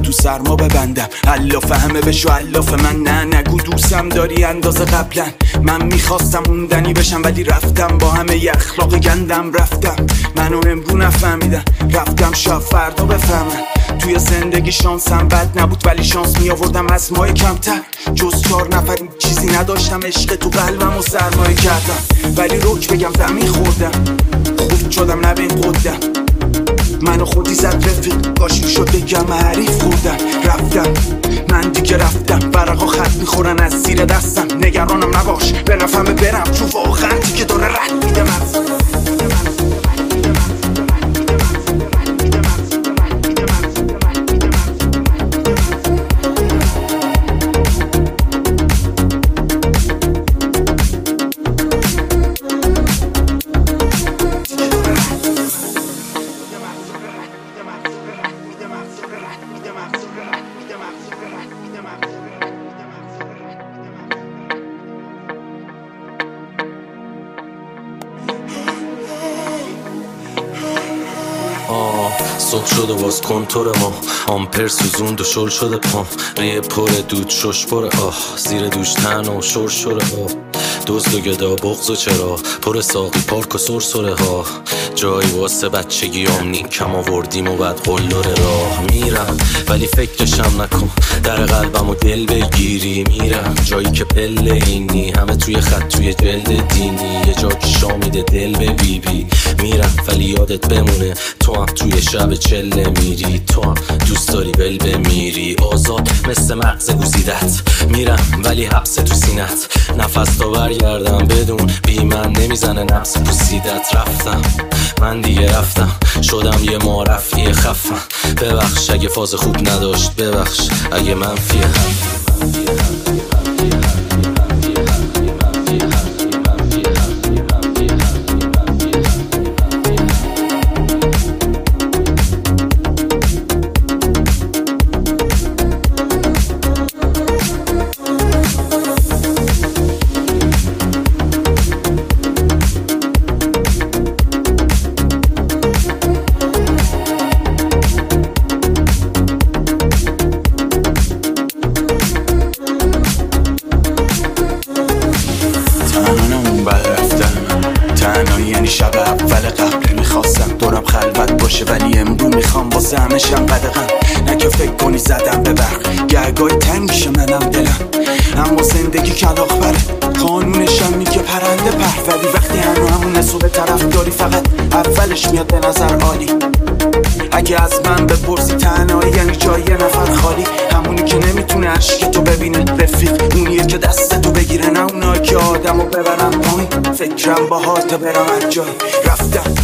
تو سرما ببندم. الاف همه بشو الاف من، نه نگو دوستم داری اندازه قبلا. من میخواستم موندنی بشم ولی رفتم با همه ی اخلاق گندم. رفتم منو امرو نفهمیدن، رفتم شب فردا بفهمن. توی زندگی شانسم بد نبود ولی شانس می آوردم از مای کمتر. جز 4 نفر چیزی نداشتم، عشق تو قلبم و سرمایه کردم. ولی روک بگم زمین خوردم، خوب شدم نبین قدم. منو خودی زد رفیق، کاشی شد بگم حریف خوردم. رفتم من دیگه رفتم، برقا خط میخورن از زیر دستم. نگرانم نباش به نفهمه برم، چون واقعا دیگه داره رد میده من. صبح شد و باز کنتور ما، آمپر سوزوند و شل شده پام. ریه پر دود شش پر زیر دوش تن و شور شده دزد و گدا بغض و چرا پر ساقی پارک و سرسره ها. جایی واسه بچگیام نیم کم آوردیم و بعد قلدر راه. میرم ولی فکرشم نکن، در قلبم و دل بگیری. میرم جایی که پله اینی، همه توی خط توی جلد دینی. یه جا که شامیده دل به بی بی. میرم ولی یادت بمونه تو هم توی شب چله میری. تو هم دوست داری ول بمیری، آزاد مثل مغز گوزیدت. میرم ولی حبس تو سینت، نفس تا برگردم بدون بی من نمیزنه نفس پوسیدت. رفتم من دیگه رفتم، شدم یه معرفی خفم. ببخش اگه فاز خوب نداشت، ببخش اگه منفی هم. تنهایی یعنی شب اول قبل. میخواستم دورم خلوت باشه ولی امرو میخوام واسه همشم قدغن. نه که فکر کنی زدم به برق، گرگای تنگش منم دلم. اما زندگی کلاغ بره، قانونشم میگه پرنده پر. ولی وقتی همون نسو به طرف داری فقط اولش میاد به نظر عالی. اگه از من بپرسی تنهایی یعنی جای یه نفر خالی. همونی که نمیتونه عشق تو ببینه رفیق، اونیه که دست تو بگیره، نه اونایی که آدمو ببرن پایین. فکرم با تا برم هر جایی. رفتم